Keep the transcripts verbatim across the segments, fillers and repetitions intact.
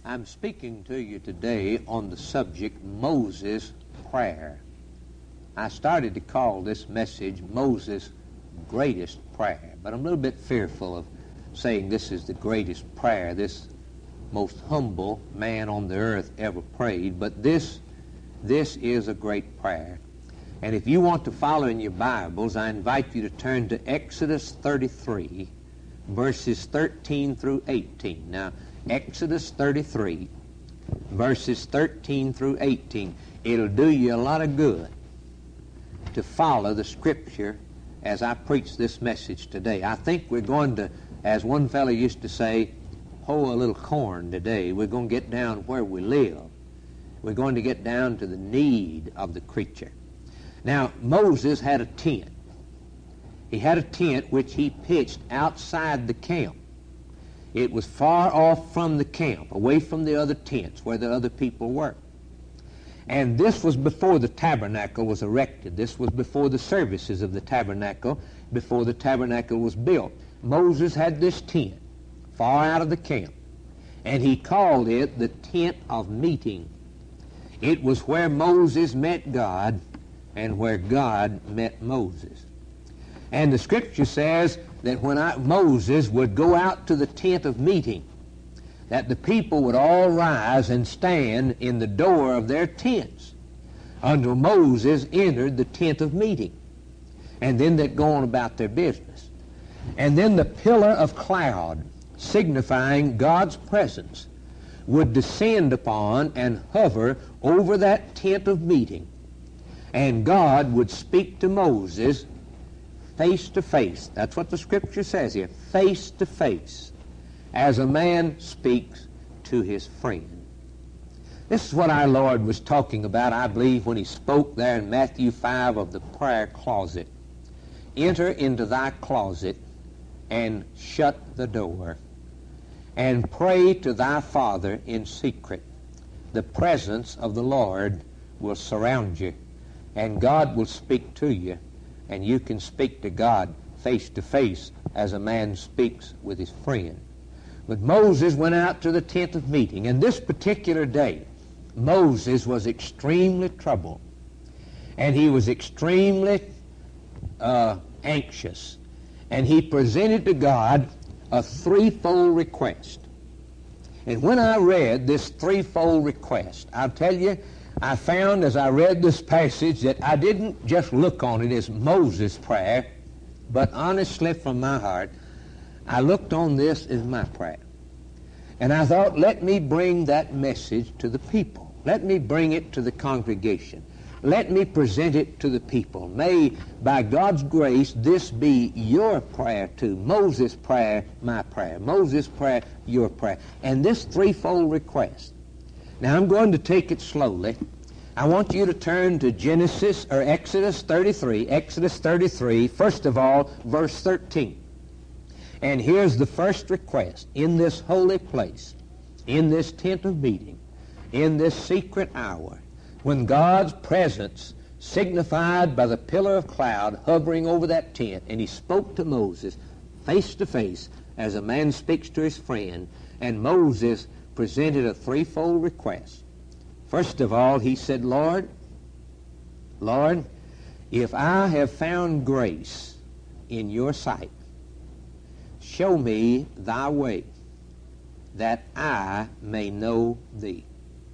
I'm speaking to you today on the subject Moses' prayer. I started to call this message Moses' greatest prayer, but I'm a little bit fearful of saying this is the greatest prayer this most humble man on the earth ever prayed, but this, this is a great prayer. And if you want to follow in your Bibles, I invite you to turn to Exodus thirty-three, verses thirteen through eighteen. Now, Exodus thirty-three, verses thirteen through eighteen. It'll do you a lot of good to follow the Scripture as I preach this message today. I think we're going to, as one fellow used to say, hoe a little corn today. We're going to get down where we live. We're going to get down to the need of the creature. Now, Moses had a tent. He had a tent which he pitched outside the camp. It was far off from the camp, away from the other tents where the other people were. And this was before the tabernacle was erected. This was before the services of the tabernacle, before the tabernacle was built. Moses had this tent far out of the camp, and he called it the tent of meeting. It was where Moses met God and where God met Moses. And the Scripture says that when I, Moses would go out to the tent of meeting, that the people would all rise and stand in the door of their tents until Moses entered the tent of meeting. And then they'd go on about their business. And then the pillar of cloud, signifying God's presence, would descend upon and hover over that tent of meeting. And God would speak to Moses face to face. That's what the Scripture says here, face to face, as a man speaks to his friend. This is what our Lord was talking about, I believe, when he spoke there in Matthew five of the prayer closet. Enter into thy closet and shut the door, and pray to thy Father in secret. The presence of the Lord will surround you, and God will speak to you, and you can speak to God face to face as a man speaks with his friend. But Moses went out to the tent of meeting, and this particular day, Moses was extremely troubled, and he was extremely uh, anxious, and he presented to God a threefold request. And when I read this threefold request, I'll tell you, I found as I read this passage that I didn't just look on it as Moses' prayer, but honestly from my heart, I looked on this as my prayer. And I thought, let me bring that message to the people. Let me bring it to the congregation. Let me present it to the people. May, by God's grace, this be your prayer too. Moses' prayer, my prayer. Moses' prayer, your prayer. And this threefold request. Now, I'm going to take it slowly. I want you to turn to Genesis, or Exodus thirty-three. Exodus thirty-three, first of all, verse thirteen. And here's the first request. In this holy place, in this tent of meeting, in this secret hour, when God's presence, signified by the pillar of cloud hovering over that tent, and he spoke to Moses face to face as a man speaks to his friend, and Moses presented a threefold request. First of all, he said, Lord, Lord, if I have found grace in your sight, show me thy way, that I may know thee.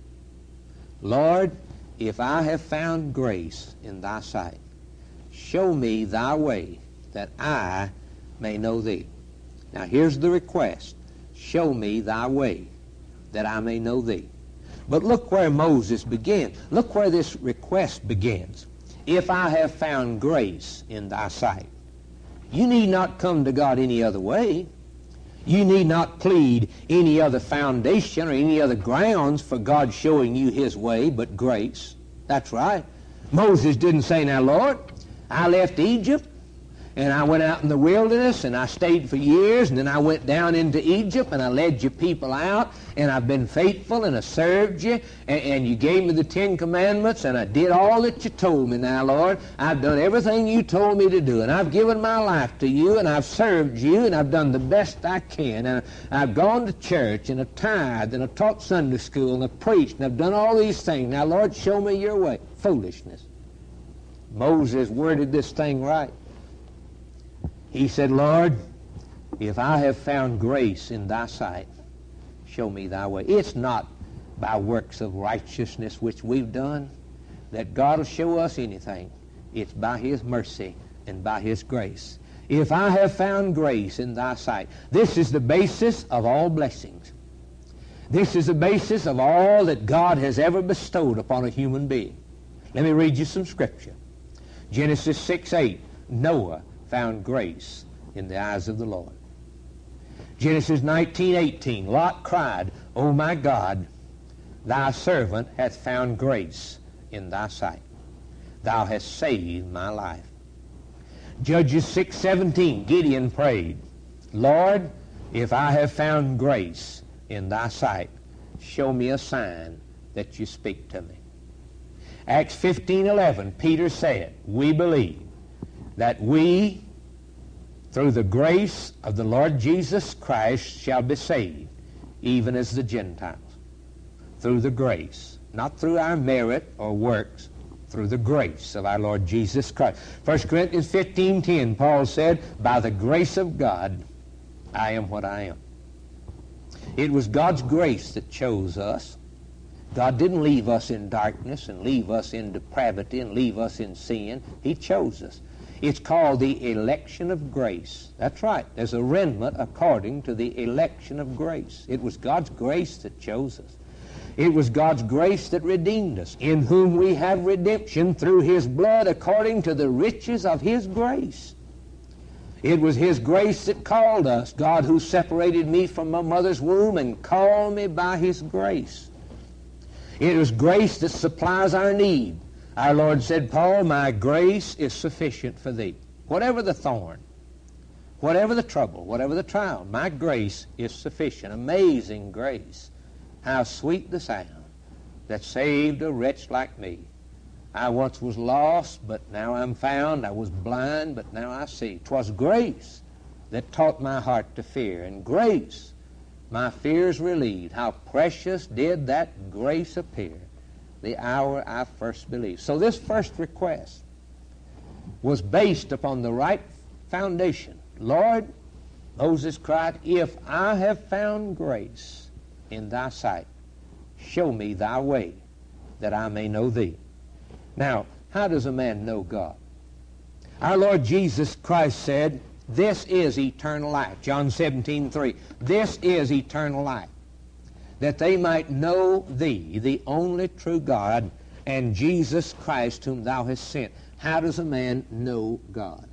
Lord, if I have found grace in thy sight, show me thy way, that I may know thee. Now here's the request. Show me thy way, that I may know thee. But look where Moses began. Look where this request begins. If I have found grace in thy sight. You need not come to God any other way. You need not plead any other foundation or any other grounds for God showing you his way but grace. That's right. Moses didn't say, now, Lord, I left Egypt and I went out in the wilderness, and I stayed for years, and then I went down into Egypt, and I led your people out, and I've been faithful, and I served you, and, and you gave me the Ten Commandments, and I did all that you told me now, Lord. I've done everything you told me to do, and I've given my life to you, and I've served you, and I've done the best I can, and I've gone to church, and I've tithed, and I've taught Sunday school, and I've preached, and I've done all these things. Now, Lord, show me your way. Foolishness. Moses worded this thing right. He said, Lord, if I have found grace in thy sight, show me thy way. It's not by works of righteousness which we've done that God will show us anything. It's by his mercy and by his grace. If I have found grace in thy sight. This is the basis of all blessings. This is the basis of all that God has ever bestowed upon a human being. Let me read you some scripture. Genesis six eight, Noah found grace in the eyes of the Lord. Genesis nineteen eighteen, Lot cried, O my God, thy servant hath found grace in thy sight. Thou hast saved my life. Judges six seventeen, Gideon prayed, Lord, if I have found grace in thy sight, show me a sign that you speak to me. Acts fifteen eleven, Peter said, we believe that we, through the grace of the Lord Jesus Christ, shall be saved, even as the Gentiles. Through the grace, not through our merit or works, through the grace of our Lord Jesus Christ. First Corinthians fifteen ten, Paul said, by the grace of God, I am what I am. It was God's grace that chose us. God didn't leave us in darkness and leave us in depravity and leave us in sin. He chose us. It's called the election of grace. That's right. There's a remnant according to the election of grace. It was God's grace that chose us. It was God's grace that redeemed us, in whom we have redemption through his blood according to the riches of his grace. It was his grace that called us, God who separated me from my mother's womb and called me by his grace. It was grace that supplies our need. Our Lord said, Paul, my grace is sufficient for thee. Whatever the thorn, whatever the trouble, whatever the trial, my grace is sufficient. Amazing grace. How sweet the sound that saved a wretch like me. I once was lost, but now I'm found. I was blind, but now I see. 'Twas grace that taught my heart to fear, and grace my fears relieved. How precious did that grace appear the hour I first believed. So this first request was based upon the right foundation. Lord, Moses cried, if I have found grace in thy sight, show me thy way, that I may know thee. Now, how does a man know God? Our Lord Jesus Christ said, this is eternal life. John seventeen three. This is eternal life, that they might know thee, the only true God, and Jesus Christ whom thou hast sent. How does a man know God?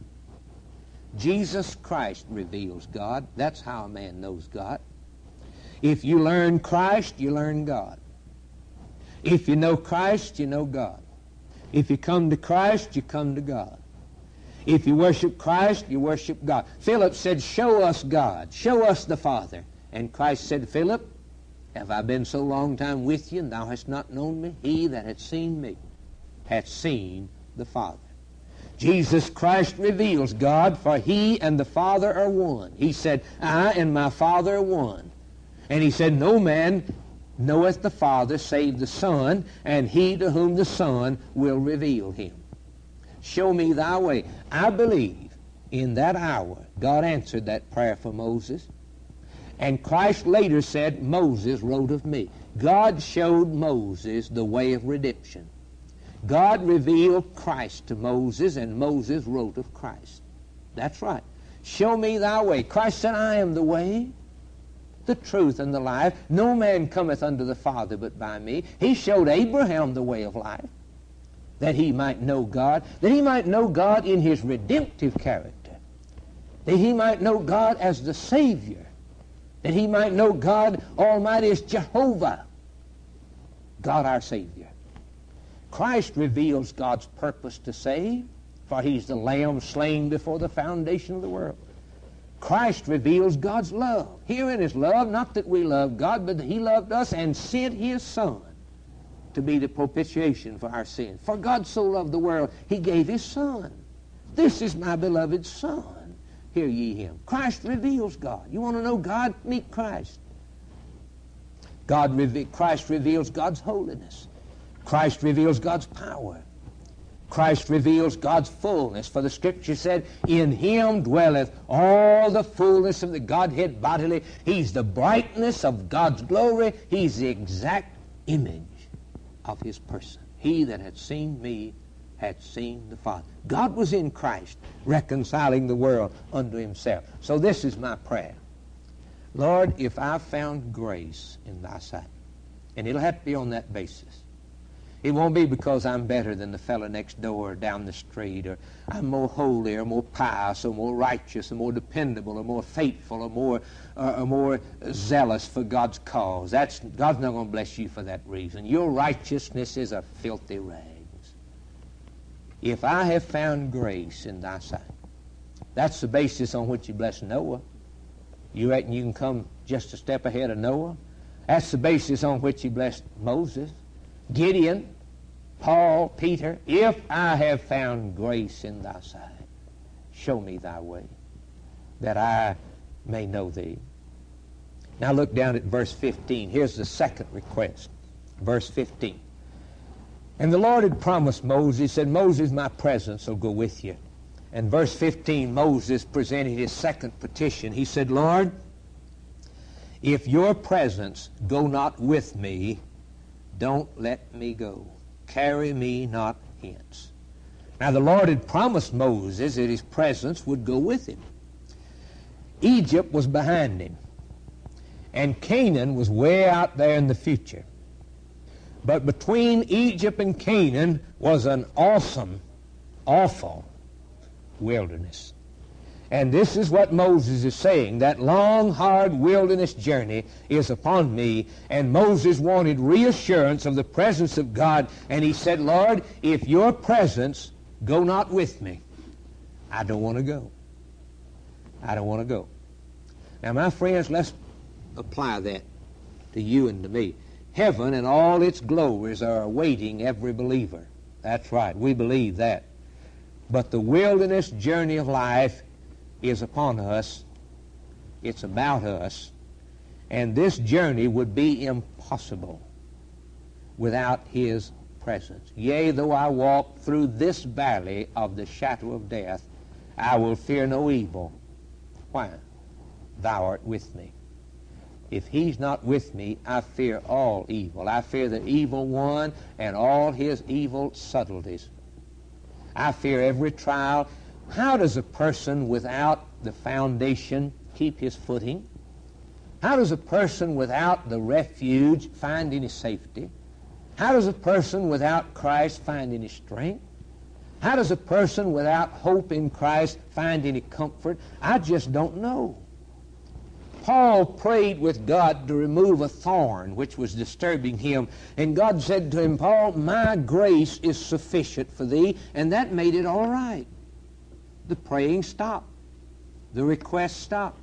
Jesus Christ reveals God. That's how a man knows God. If you learn Christ, you learn God. If you know Christ, you know God. If you come to Christ, you come to God. If you worship Christ, you worship God. Philip said, show us God. Show us the Father. And Christ said, Philip, have I been so long time with you, and thou hast not known me? He that hath seen me hath seen the Father. Jesus Christ reveals God, for he and the Father are one. He said, I and my Father are one. And he said, no man knoweth the Father save the Son, and he to whom the Son will reveal him. Show me thy way. I believe in that hour God answered that prayer for Moses. And Christ later said, Moses wrote of me. God showed Moses the way of redemption. God revealed Christ to Moses, and Moses wrote of Christ. That's right. Show me thy way. Christ said, I am the way, the truth, and the life. No man cometh unto the Father but by me. He showed Abraham the way of life, that he might know God, that he might know God in his redemptive character, that he might know God as the Savior, that he might know God Almighty as Jehovah, God our Savior. Christ reveals God's purpose to save. for he's the Lamb slain before the foundation of the world. Christ reveals God's love. Herein is love, not that we love God, but that he loved us and sent his Son to be the propitiation for our sins. For God so loved the world, he gave his Son. This is my beloved Son. Hear ye him. Christ reveals God. You want to know God? Meet Christ. God reve- Christ reveals God's holiness. Christ reveals God's power. Christ reveals God's fullness. For the Scripture said, in him dwelleth all the fullness of the Godhead bodily. He's the brightness of God's glory. He's the exact image of his person. He that had seen me had seen the Father. God was in Christ, reconciling the world unto himself. So this is my prayer. Lord, if I've found grace in thy sight, and it'll have to be on that basis. It won't be because I'm better than the fellow next door or down the street, or I'm more holy or more pious or more righteous or more dependable or more faithful or more or, or more zealous for God's cause. That's, God's not going to bless you for that reason. Your righteousness is a filthy rags. If I have found grace in thy sight, that's the basis on which you bless Noah. You reckon you can come just a step ahead of Noah? That's the basis on which he blessed Moses, Gideon, Paul, Peter. If I have found grace in thy sight, show me thy way, that I may know thee. Now look down at verse fifteen. Here's the second request. Verse fifteen. And the Lord had promised Moses, he said, Moses, my presence will go with you. And verse fifteen, Moses presented his second petition. He said, Lord, if your presence go not with me, don't let me go. Carry me not hence. Now the Lord had promised Moses that his presence would go with him. Egypt was behind him, and Canaan was way out there in the future. But between Egypt and Canaan was an awesome, awful wilderness. And this is what Moses is saying. That long, hard wilderness journey is upon me. And Moses wanted reassurance of the presence of God. And he said, Lord, if your presence go not with me, I don't want to go. I don't want to go. Now, my friends, let's apply that to you and to me. Heaven and all its glories are awaiting every believer. That's right. We believe that. But the wilderness journey of life is upon us. It's about us. And this journey would be impossible without his presence. Yea, though I walk through this valley of the shadow of death, I will fear no evil. Why? Thou art with me. If he's not with me, I fear all evil. I fear the evil one and all his evil subtleties. I fear every trial. How does a person without the foundation keep his footing? How does a person without the refuge find any safety? How does a person without Christ find any strength? How does a person without hope in Christ find any comfort? I just don't know. Paul prayed with God to remove a thorn which was disturbing him. And God said to him, Paul, my grace is sufficient for thee. And that made it all right. The praying stopped. The request stopped.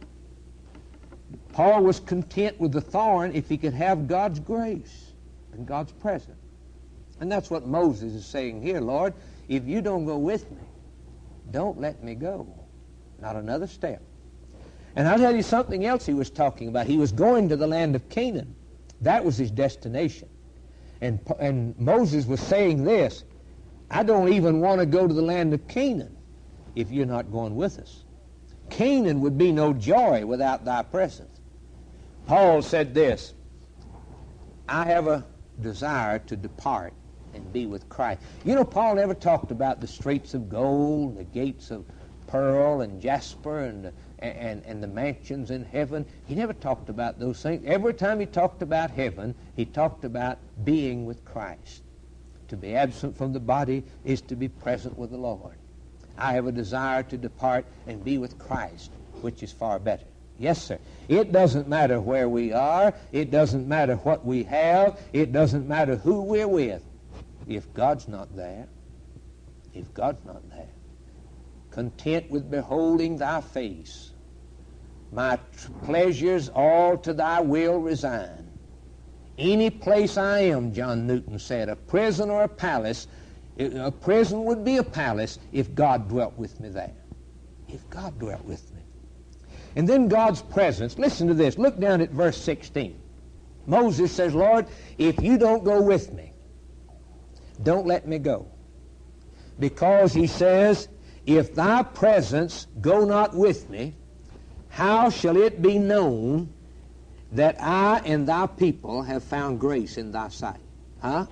Paul was content with the thorn if he could have God's grace and God's presence. And that's what Moses is saying here. Lord, if you don't go with me, don't let me go. Not another step. And I'll tell you something else he was talking about. He was going to the land of Canaan. That was his destination. And, and Moses was saying this, I don't even want to go to the land of Canaan if you're not going with us. Canaan would be no joy without thy presence. Paul said this, I have a desire to depart and be with Christ. You know, Paul never talked about the streets of gold, the gates of pearl and jasper, and the And, and the mansions in heaven. He never talked about those things. Every time he talked about heaven, he talked about being with Christ. To be absent from the body is to be present with the Lord. I have a desire to depart and be with Christ, which is far better. Yes, sir. It doesn't matter where we are. It doesn't matter what we have. It doesn't matter who we're with. If God's not there, if God's not there, content with beholding thy face. My tr- pleasures all to thy will resign. Any place I am, John Newton said, a prison or a palace, a prison would be a palace if God dwelt with me there. If God dwelt with me. And then God's presence, listen to this, look down at verse sixteen. Moses says, Lord, if you don't go with me, don't let me go. Because he says, if thy presence go not with me, how shall it be known that I and thy people have found grace in thy sight? Huh?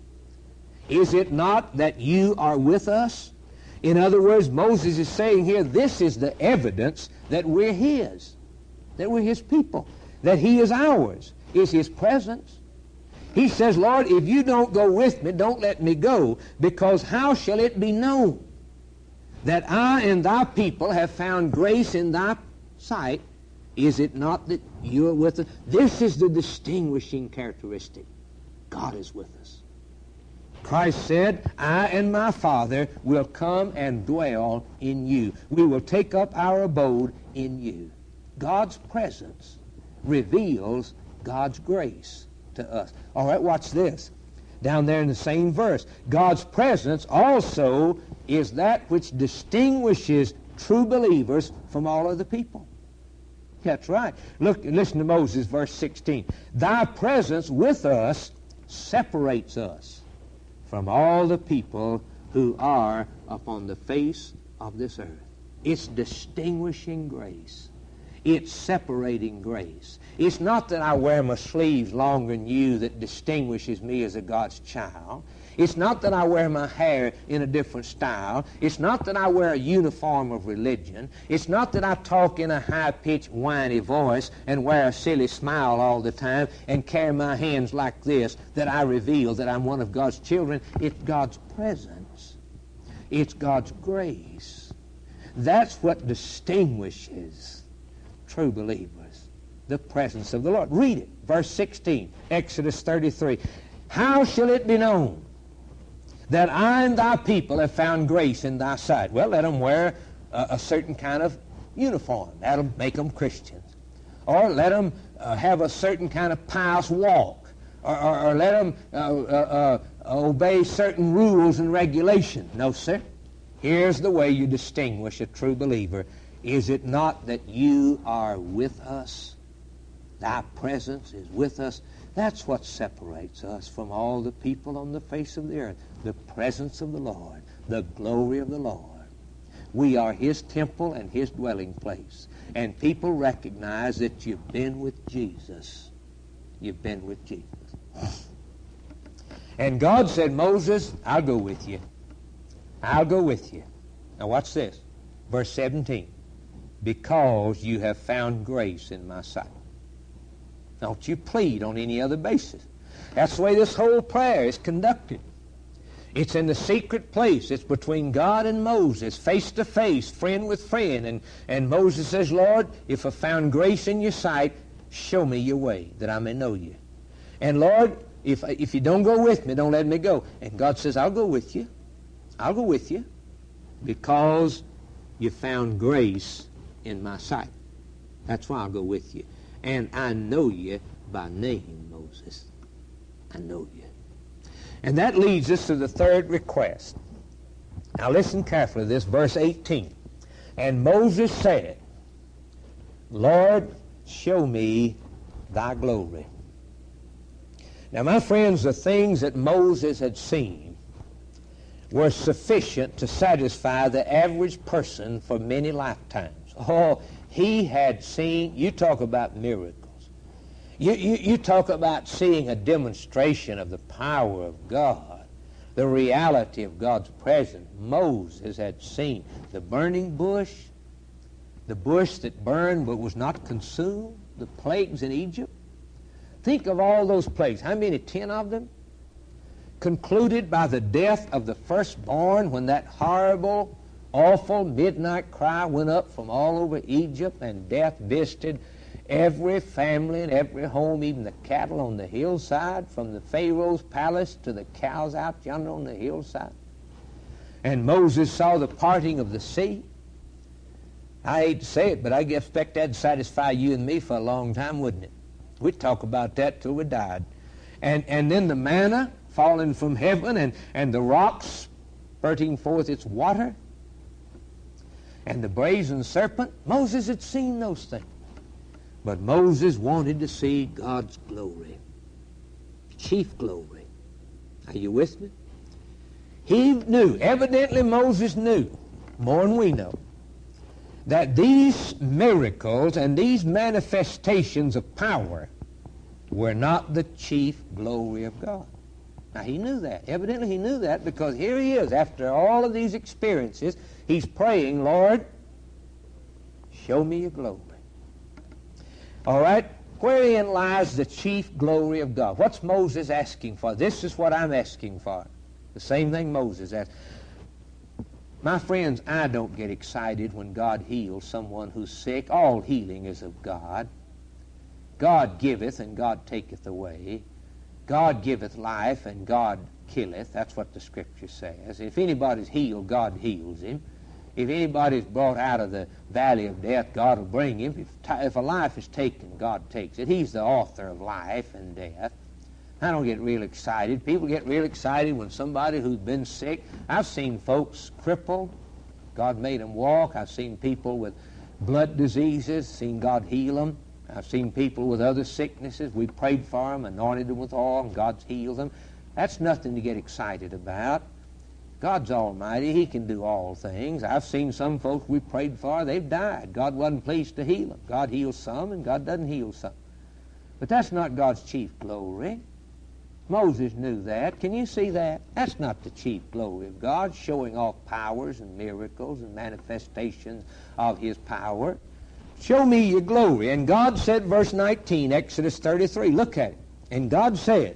Is it not that you are with us? In other words, Moses is saying here, this is the evidence that we're his, that we're his people, that he is ours, is his presence. He says, Lord, if you don't go with me, don't let me go, because how shall it be known that I and thy people have found grace in thy sight? Is it not that you are with us? This is the distinguishing characteristic. God is with us. Christ said, I and my Father will come and dwell in you. We will take up our abode in you. God's presence reveals God's grace to us. All right, watch this. Down there in the same verse, God's presence also is that which distinguishes true believers from all other people. That's right. Look, listen to Moses, verse sixteen. Thy presence with us separates us from all the people who are upon the face of this earth. It's distinguishing grace. It's separating grace. It's not that I wear my sleeves longer than you that distinguishes me as a God's child. It's not that I wear my hair in a different style. It's not that I wear a uniform of religion. It's not that I talk in a high-pitched, whiny voice and wear a silly smile all the time and carry my hands like this that I reveal that I'm one of God's children. It's God's presence. It's God's grace. That's what distinguishes true believers, the presence of the Lord. Read it, verse sixteen, Exodus thirty-three. How shall it be known that I and thy people have found grace in thy sight? Well, let them wear a, a certain kind of uniform. That'll make them Christians. Or let them uh, have a certain kind of pious walk. Or, or, or let them uh, uh, uh, obey certain rules and regulations. No, sir. Here's the way you distinguish a true believer. Is it not that you are with us? Thy presence is with us. That's what separates us from all the people on the face of the earth. The presence of the Lord, the glory of the Lord. We are his temple and his dwelling place. And people recognize that you've been with Jesus. You've been with Jesus. And God said, Moses, I'll go with you. I'll go with you. Now watch this. Verse seventeen. Because you have found grace in my sight. Don't you plead on any other basis. That's the way this whole prayer is conducted. It's in the secret place. It's between God and Moses, face to face, friend with friend. And, and Moses says, Lord, if I found grace in your sight, show me your way that I may know you. And Lord, if, if you don't go with me, don't let me go. And God says, I'll go with you. I'll go with you because you found grace in my sight. That's why I'll go with you. And I know you by name, Moses. I know you. And that leads us to the third request. Now listen carefully to this, verse eighteen. And Moses said, Lord, show me thy glory. Now, my friends, the things that Moses had seen were sufficient to satisfy the average person for many lifetimes. Oh, he had seen, you talk about miracles. You, you, you talk about seeing a demonstration of the power of God, the reality of God's presence. Moses had seen the burning bush, the bush that burned but was not consumed, the plagues in Egypt. Think of all those plagues. How many? Ten of them? Concluded by the death of the firstborn when that horrible, awful midnight cry went up from all over Egypt and death visited every family and every home, even the cattle on the hillside, from the Pharaoh's palace to the cows out yonder on the hillside. and Moses saw the parting of the sea. I hate to say it, but I expect that'd satisfy you and me for a long time, wouldn't it? We'd talk about that till we died. And and then the manna falling from heaven, and, and the rocks spurting forth its water, and the brazen serpent. Moses had seen those things. But Moses wanted to see God's glory, chief glory. Are you with me? He knew, evidently Moses knew, more than we know, that these miracles and these manifestations of power were not the chief glory of God. Now, he knew that. Evidently, he knew that, because here he is, after all of these experiences, he's praying, Lord, show me your glory. All right? Wherein lies the chief glory of God? What's Moses asking for? This is what I'm asking for. The same thing Moses asked. My friends, I don't get excited when God heals someone who's sick. All healing is of God. God giveth and God taketh away. God giveth life and God killeth. That's what the Scripture says. If anybody's healed, God heals him. If anybody's brought out of the valley of death, God will bring him. If, if a life is taken, God takes it. He's the author of life and death. I don't get real excited. People get real excited when somebody who's been sick. I've seen folks crippled. God made them walk. I've seen people with blood diseases, seen God heal them. I've seen people with other sicknesses. We prayed for them, anointed them with oil, and God's healed them. That's nothing to get excited about. God's almighty. He can do all things. I've seen some folks we prayed for, they've died. God wasn't pleased to heal them. God heals some, and God doesn't heal some. But that's not God's chief glory. Moses knew that. Can you see that? That's not the chief glory of God, showing off powers and miracles and manifestations of His power. Show me your glory. And God said, verse nineteen, Exodus thirty-three, look at it. And God said,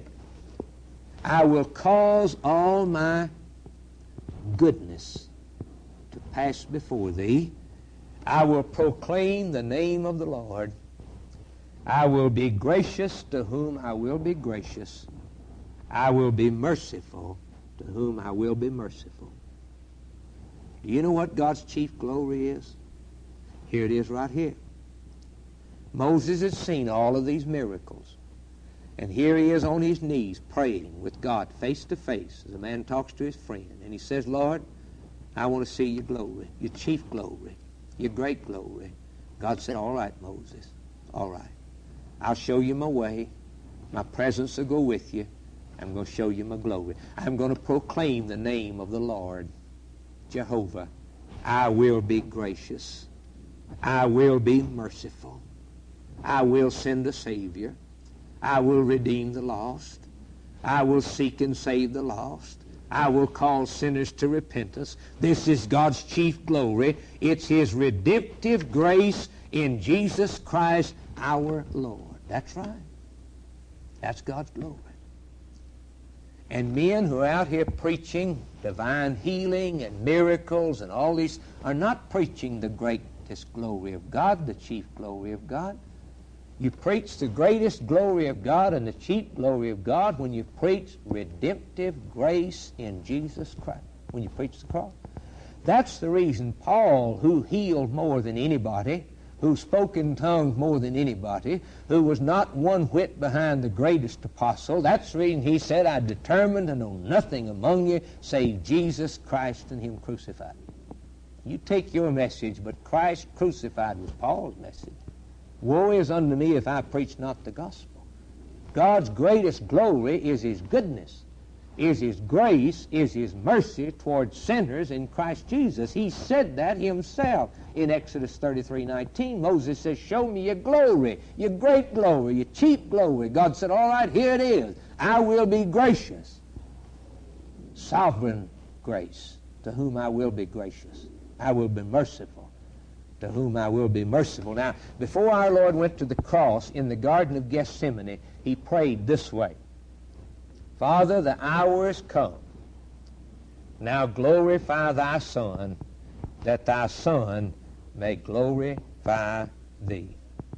I will cause all my goodness to pass before thee. I will proclaim the name of the Lord. I will be gracious to whom I will be gracious. I will be merciful to whom I will be merciful. Do you know what God's chief glory is? Here it is right here. Moses had seen all of these miracles. And here he is on his knees praying with God face to face as a man talks to his friend. And he says, Lord, I want to see your glory, your chief glory, your great glory. God said, all right, Moses, all right. I'll show you my way. My presence will go with you. I'm going to show you my glory. I'm going to proclaim the name of the Lord, Jehovah. I will be gracious. I will be merciful. I will send a Savior. I will redeem the lost. I will seek and save the lost. I will call sinners to repentance. This is God's chief glory. It's His redemptive grace in Jesus Christ our Lord. That's right. That's God's glory. And men who are out here preaching divine healing and miracles and all these are not preaching the greatest glory of God, the chief glory of God. You preach the greatest glory of God and the chief glory of God when you preach redemptive grace in Jesus Christ, when you preach the cross. That's the reason Paul, who healed more than anybody, who spoke in tongues more than anybody, who was not one whit behind the greatest apostle, that's the reason he said, I determined to know nothing among you save Jesus Christ and Him crucified. You take your message, but Christ crucified was Paul's message. Woe is unto me if I preach not the gospel. God's greatest glory is His goodness, is His grace, is His mercy toward sinners in Christ Jesus. He said that Himself in Exodus thirty-three nineteen. Moses says, show me your glory, your great glory, your chief glory. God said, all right, here it is. I will be gracious. Sovereign grace, to whom I will be gracious. I will be merciful, to whom I will be merciful. Now, before our Lord went to the cross in the Garden of Gethsemane, He prayed this way. Father, the hour is come. Now glorify thy Son, that thy Son may glorify thee.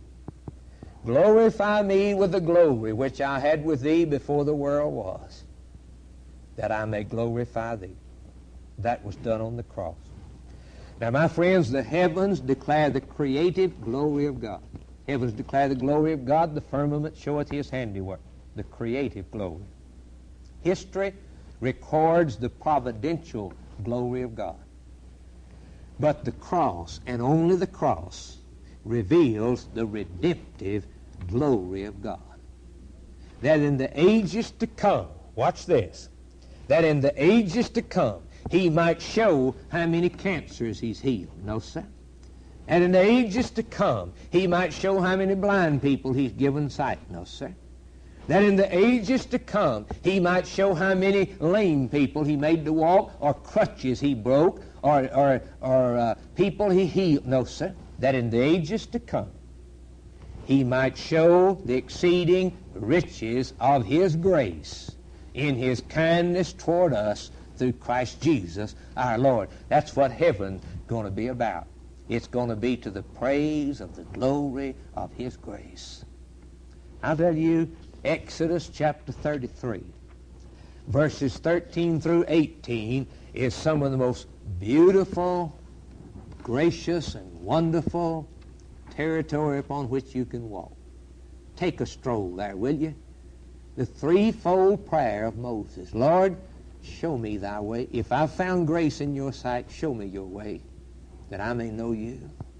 Glorify me with the glory which I had with thee before the world was, that I may glorify thee. that was done on the cross. Now, my friends, the heavens declare the creative glory of God. Heavens declare the glory of God. The firmament showeth his handiwork, the creative glory. History records the providential glory of God. But the cross, and only the cross, reveals the redemptive glory of God. That in the ages to come, watch this, that in the ages to come, he might show how many cancers he's healed. No, sir. And in the ages to come, he might show how many blind people he's given sight. No, sir. That in the ages to come, he might show how many lame people he made to walk, or crutches he broke, or, or, or uh, people he healed. No, sir. That in the ages to come, he might show the exceeding riches of his grace in his kindness toward us through Christ Jesus our Lord. That's what heaven's going to be about. It's going to be to the praise of the glory of his grace. I'll tell you, Exodus chapter thirty-three, verses thirteen through eighteen, is some of the most beautiful, gracious, and wonderful territory upon which you can walk. Take a stroll there, will you? The threefold prayer of Moses. Lord, show me thy way. If I've found grace in your sight, show me your way, that I may know you.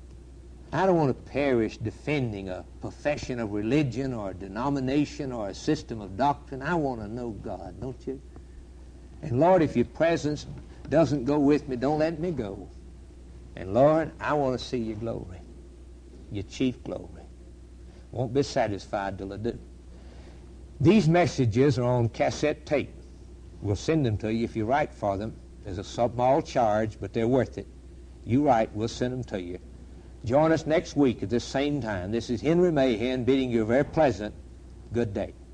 I don't want to perish defending a profession of religion or a denomination or a system of doctrine. I want to know God, don't you? And Lord, if your presence doesn't go with me, don't let me go. And Lord, I want to see your glory, your chief glory. Won't be satisfied till I do. These messages are on cassette tape. We'll send them to you if you write for them. There's a small charge, but they're worth it. You write, we'll send them to you. Join us next week at this same time. This is Henry Mahan bidding you a very pleasant good day.